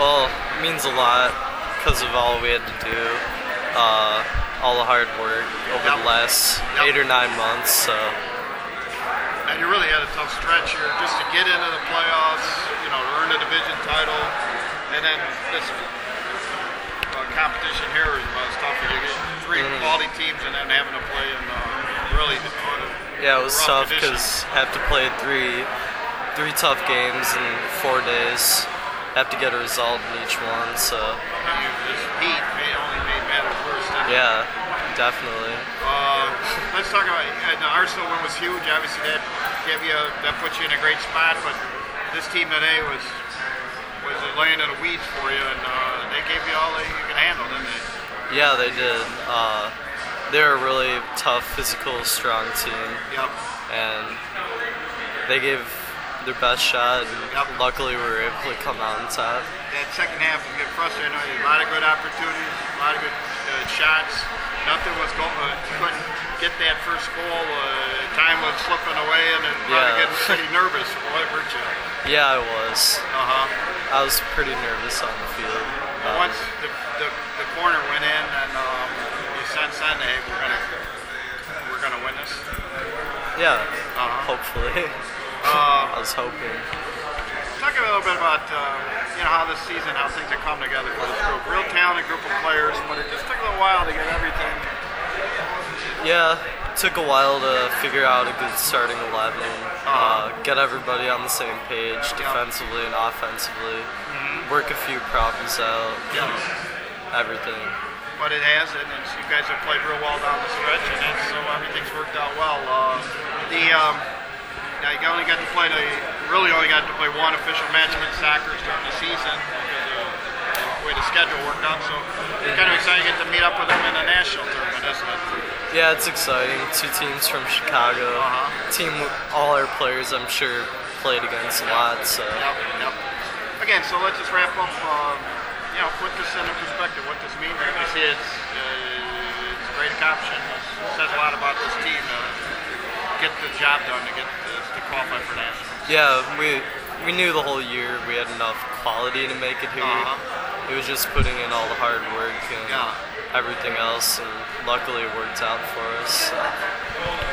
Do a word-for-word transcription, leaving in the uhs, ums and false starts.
Well, it means a lot because of all we had to do, uh, all the hard work over Yep. the last Yep. eight or nine months. So And you really had a tough stretch here just to get into the playoffs, you know, to earn a division title, and then this uh, competition here is about as tough as you get. Three Mhm. quality teams and then having to play in uh, really yeah, it was rough tough conditions. because have to play three, three tough games in four days. Have to get a result in each one. So You, this heat may only made matters worse. didn't it? yeah, definitely. Uh, let's talk about uh, the Arsenal win was huge. Obviously, that gave you that puts you in a great spot. But this team today was was laying in the weeds for you, and uh, they gave you all that you could handle, didn't they? Yeah, they did. Uh, they're a really tough, physical, strong team, Yep. and they gave their best shot. And Yep. luckily, we were able to come out on top. That second half was getting frustrating. A lot of good opportunities, a lot of good uh, shots. Nothing was going. Uh, couldn't get that first goal. Uh, time was slipping away, and it probably Yeah. getting pretty nervous. What hurt you? Yeah, I was. Uh huh. I was pretty nervous on the field. Um, Once the, the the corner went in, and um, you sensed then, hey, we're gonna we're gonna win this. yeah, Uh-huh. hopefully. Uh, I was hoping. Talk a little bit about uh, you know how this season, how things have come together for this group. Real talented group of players, but it just took a little while to get everything. Yeah, it took a while to figure out a good starting eleven, uh, get everybody on the same page defensively and offensively, work a few problems out, Yeah. everything. But it has, and it's, you guys have played real well down the stretch, and it's, so everything's worked out well. Uh, the um, now you only got to play the really only got to play one official match against Sockers during the season because of the way the schedule worked out. So it's kind of exciting to get to meet up with them in the national tournament, isn't it? Yeah, it's exciting. Two teams from Chicago. Uh-huh. Team all our players, I'm sure, played against a lot. So Yep, yep. Again, so let's just wrap up. Um, you know, put this in perspective. What this means. I see it's uh, it's a great accomplishment. It says a lot about this team to get the job done to get this, to qualify for nationals. yeah, we we knew the whole year we had enough quality to make it here. Uh-huh. It was just putting in all the hard work and Yeah. everything else, and luckily it worked out for us. So.